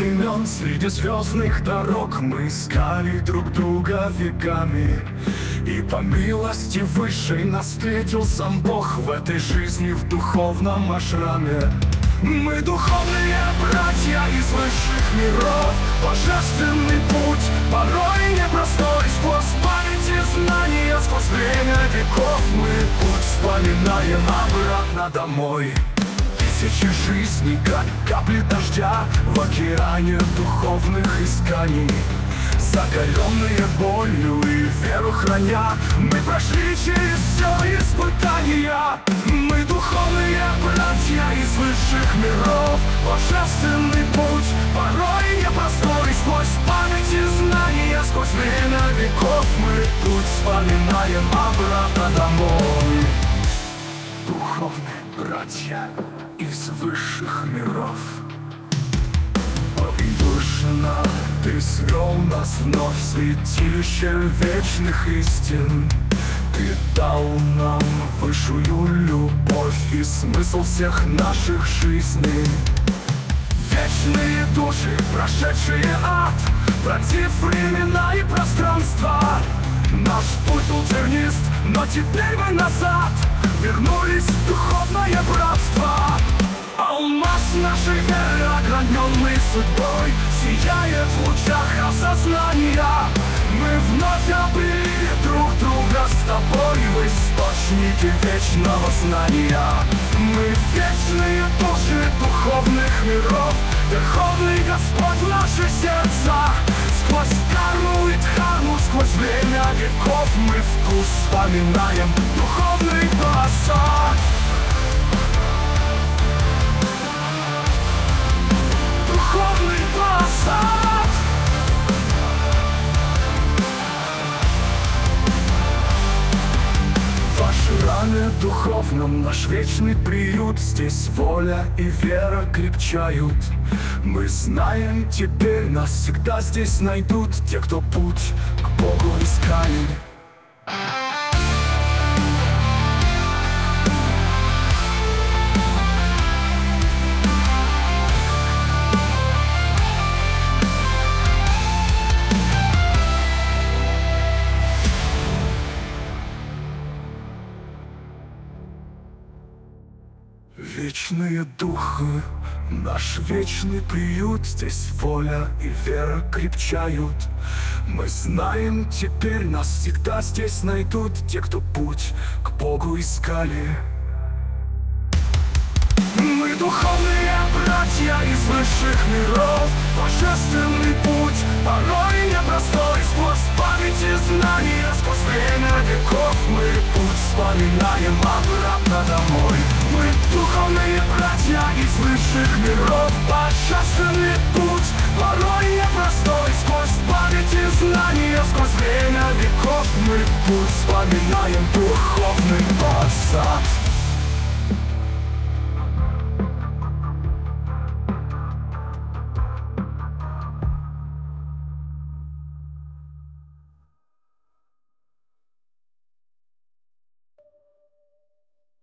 времен, среди звездных дорог мы искали друг друга веками. И по милости высшей нас встретил сам Бог в этой жизни в духовном ашраме. Мы духовные братья из высших миров, божественный путь, порой непростой, сквозь память и знания, сквозь время веков мы путь вспоминаем обратно домой. Тысячи жизней, как капли дождя в океане духовных исканий. Закаленные болью и веру храня, мы прошли через все испытания. Мы духовные братья из высших миров, божественный путь, порой непростой, сквозь память и знания, сквозь время веков мы путь вспоминаем обратно домой. Духовные братья из высших миров. Вышина, ты свел нас вновь в святилище вечных истин. Ты дал нам высшую любовь и смысл всех наших жизней. Вечные души, прошедшие ад, против времена и пространства. Наш путь был тернист, но теперь мы назад вернулись в духовное братство. Алмаз нашей веры, ограненный судьбой, сияет в лучах осознания. Мы вновь обрели друг друга с тобой в источнике вечного знания. Мы вечные души духовных миров, Верховный Господь в наших сердцах. Сквозь карму и дхарму, сквозь время веков мы вкус вспоминаем духовный посад. Духовный посад. В ашраме духовном наш вечный приют, здесь воля и вера крепчают. Мы знаем, теперь нас всегда здесь найдут те, кто путь к Богу искали. Вечные духи, наш вечный приют, здесь воля и вера крепчают. Мы знаем, теперь нас всегда здесь найдут те, кто путь к Богу искали. Мы духовные братья из высших миров, божественный путь, порой непростой, сквозь память и знания, сквозь время веков мы путь вспоминаем обратно домой. Мы духовные братья из высших миров, божественный путь, порой непростой, сквозь память и знания, сквозь время веков мы путь вспоминаем духовный посад.